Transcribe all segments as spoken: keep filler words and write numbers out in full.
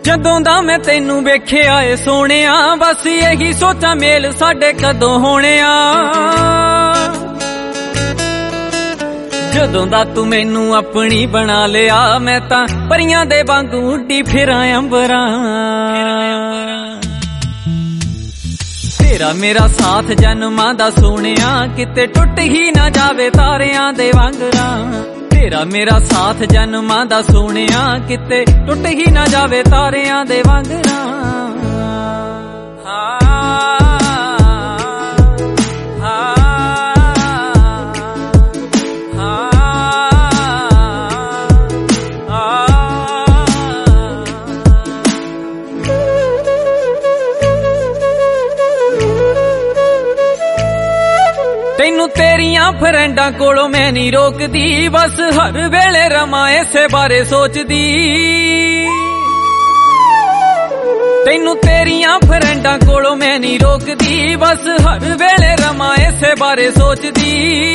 ਜਦੋਂ ਦਾ ਮੈਂ ਤੈਨੂੰ ਵੇਖਿਆ ਏ ਸੋਹਣਿਆ, ਬਸ ਇਹੀ ਸੋਚਾਂ ਮੇਲ ਸਾਡੇ ਕਦੋਂ ਹੋਣਿਆ। ਜਦੋਂ ਦਾ ਤੂੰ ਮੈਨੂੰ ਆਪਣੀ ਬਣਾ ਲਿਆ, ਮੈਂ ਤਾਂ ਪਰੀਆਂ ਦੇ ਵਾਂਗੂ ਉੱਡੀ ਫਿਰਾਂ ਅੰਬਰਾਂ। ਤੇਰਾ ਮੇਰਾ ਸਾਥ ਜਨਮਾਂ ਦਾ ਸੋਹਣਿਆ, ਕਿਤੇ ਟੁੱਟ ਹੀ ਨਾ ਜਾਵੇ ਤਾਰਿਆਂ ਦੇ ਵਾਂਗਰਾਂ। ਤੇਰਾ ਮੇਰਾ ਸਾਥ ਜਨਮਾਂ ਦਾ ਸੋਹਣਿਆ, ਕਿਤੇ ਟੁੱਟ ਹੀ ਨਾ ਜਾਵੇ ਤਾਰਿਆਂ ਦੇ ਵਾਂਗਰਾਂ। ਹਾਂ ਤੈਨੂੰ ਤੇਰੀਆਂ ਫਰੈਂਡਾਂ ਕੋਲੋਂ ਮੈਂ ਨਹੀਂ ਰੋਕਦੀ, ਬਸ ਹਰ ਵੇਲੇ ਰਮਾਂ ਇਸੇ ਬਾਰੇ ਸੋਚਦੀ। ਤੈਨੂੰ ਤੇਰੀਆਂ ਫਰੈਂਡਾਂ ਕੋਲੋਂ ਮੈਂ ਨਹੀਂ ਰੋਕਦੀ, ਬਸ ਹਰ ਵੇਲੇ ਰਮਾਂ ਇਸੇ ਬਾਰੇ ਸੋਚਦੀ।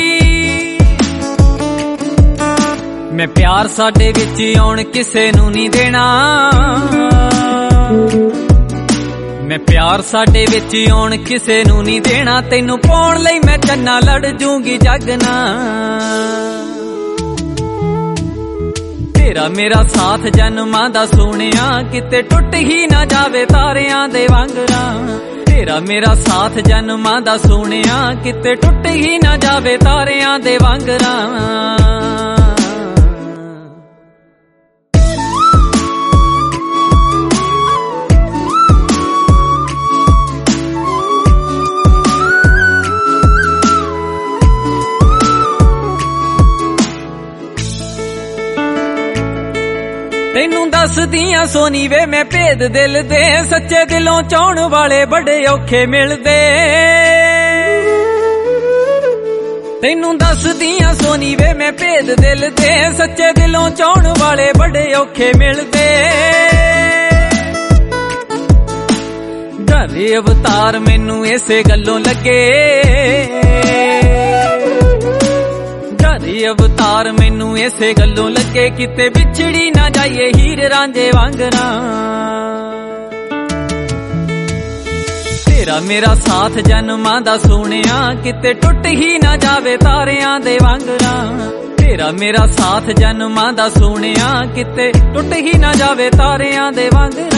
ਮੈਂ ਪਿਆਰ ਸਾਡੇ ਵਿੱਚ ਆਉਣ ਕਿਸੇ ਨੂੰ ਨਹੀਂ ਦੇਣਾ, ਮੈਂ ਪਿਆਰ ਸਾਡੇ ਵਿੱਚ ਆਉਣ ਕਿਸੇ ਨੂੰ ਨਹੀਂ ਦੇਣਾ। ਤੈਨੂੰ ਪਾਉਣ ਲਈ ਮੈਂ ਚੰਨਾ ਲੜ ਜੂਗੀ ਜੱਗ ਨਾਲ। ਤੇਰਾ ਮੇਰਾ ਸਾਥ ਜਨਮਾਂ ਦਾ ਸੋਹਣਿਆ, ਕਿਤੇ ਟੁੱਟ ਹੀ ਨਾ ਜਾਵੇ ਤਾਰਿਆਂ ਦੇ ਵਾਂਗਰਾਂ। ਤੇਰਾ ਮੇਰਾ ਸਾਥ ਜਨਮਾਂ ਦਾ ਸੋਹਣਿਆ, ਕਿਤੇ ਟੁੱਟ ਹੀ ਨਾ ਜਾਵੇ ਤਾਰਿਆਂ ਦੇ ਵਾਂਗਰਾਂ। ਤੈਨੂੰ ਦੱਸਦੀਆਂ ਸੋਨੀ ਵੇ ਮੈਂ ਭੇਦ ਦਿਲ ਦੇ, ਸੱਚੇ ਦਿਲੋਂ ਚਾਹਣ ਵਾਲੇ ਬੜੇ ਔਖੇ ਮਿਲਦੇ। ਤੈਨੂੰ ਦੱਸਦੀਆਂ ਸੋਨੀ ਵੇ ਮੈਂ ਭੇਦ ਦਿਲ ਦੇ, ਸੱਚੇ ਦਿਲੋਂ ਚਾਹਣ ਵਾਲੇ ਬੜੇ ਔਖੇ ਮਿਲਦੇ। ਡਰੇ ਅਵਤਾਰ ਮੈਨੂੰ ਇਸੇ ਗੱਲੋਂ ਲੱਗੇ, ਅਵਤਾਰ ਮੈਨੂੰ ਇਸੇ ਗੱਲੋਂ ਲੱਗੇ, ਕਿਤੇ ਵਿਛੜੀ ਨਾ ਜਾਈਏ ਹੀਰ ਰਾਂਝੇ ਵਾਂਗਰਾਂ। ਤੇਰਾ ਮੇਰਾ ਸਾਥ ਜਨਮਾਂ ਦਾ ਸੋਹਣਿਆ, ਕਿਤੇ ਟੁੱਟ ਹੀ ਨਾ ਜਾਵੇ ਤਾਰਿਆਂ ਦੇ ਵਾਂਗਰਾਂ। ਤੇਰਾ ਮੇਰਾ ਸਾਥ ਜਨਮਾਂ ਦਾ ਸੋਹਣਿਆ, ਕਿਤੇ ਟੁੱਟ ਹੀ ਨਾ ਜਾਵੇ ਤਾਰਿਆਂ ਦੇ ਵਾਂਗਰਾਂ।